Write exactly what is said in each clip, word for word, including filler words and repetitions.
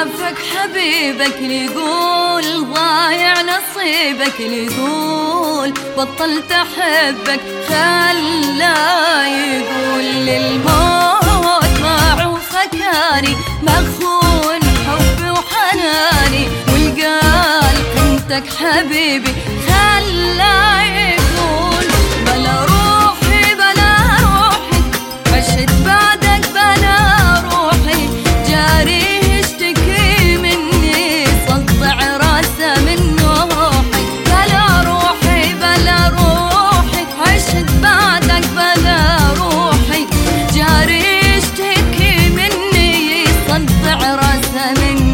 عافك حبيبك اللي يقول ضايع نصيبك، اللي يقول بطلت احبك خلا يقول للموت ما فكاني مخون حبي وحناني، والقال قيمتك حبيبي خلا يقول بلا روحي بلا روحي عشت بعدك بلا روحي، جاري يشتكي مني صدع راسه من روحي، بلا روحي بلا روحي عشت بعدك بلا روحي، جاري يشتكي مني صدع راسه من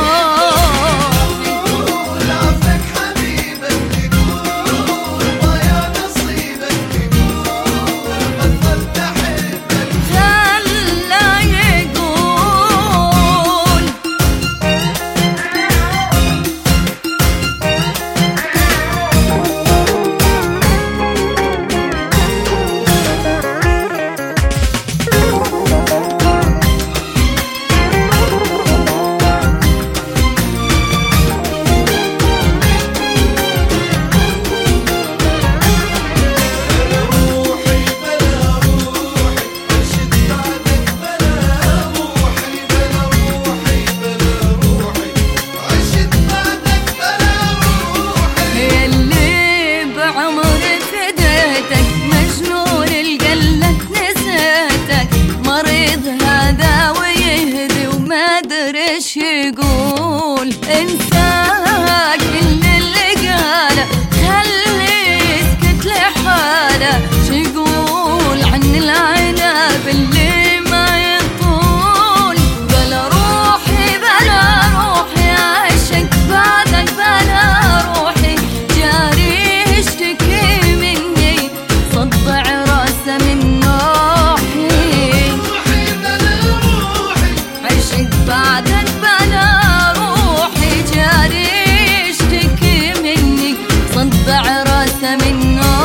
ايش يقول انساك كل اللي قاله خليه يسكت لحاله، شو يقول عن العنب اللي ما يطول، بلا روحي بلا روحي عشق بعدك بلا روحي، جاري يشتكي مني صدع راسه من نوحي، روحي بلا روحي عشق بعدك بلا روحي، جاري يشتكي مني صدع راسه من نوحي.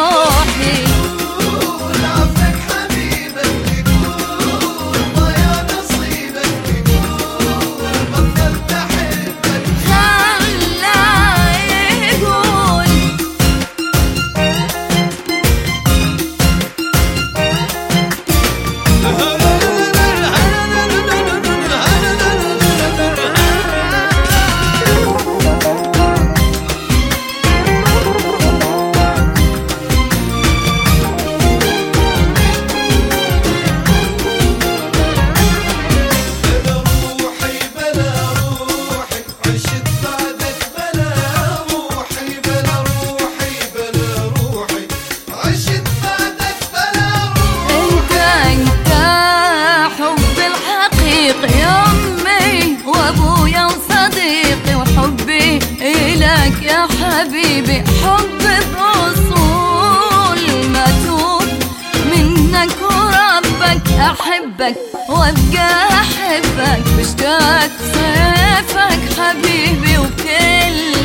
يقول عفك حبيبك يقول ضايع نصيبك، يقول بطلت احبك خلا يقول يا أمي وأبويا وصديقي وحبي إلك يا حبيبي، حب بأصول ما توب منك وربك، أحبك وأبقى أحبك باشتاق صيفك حبيبي، وبكل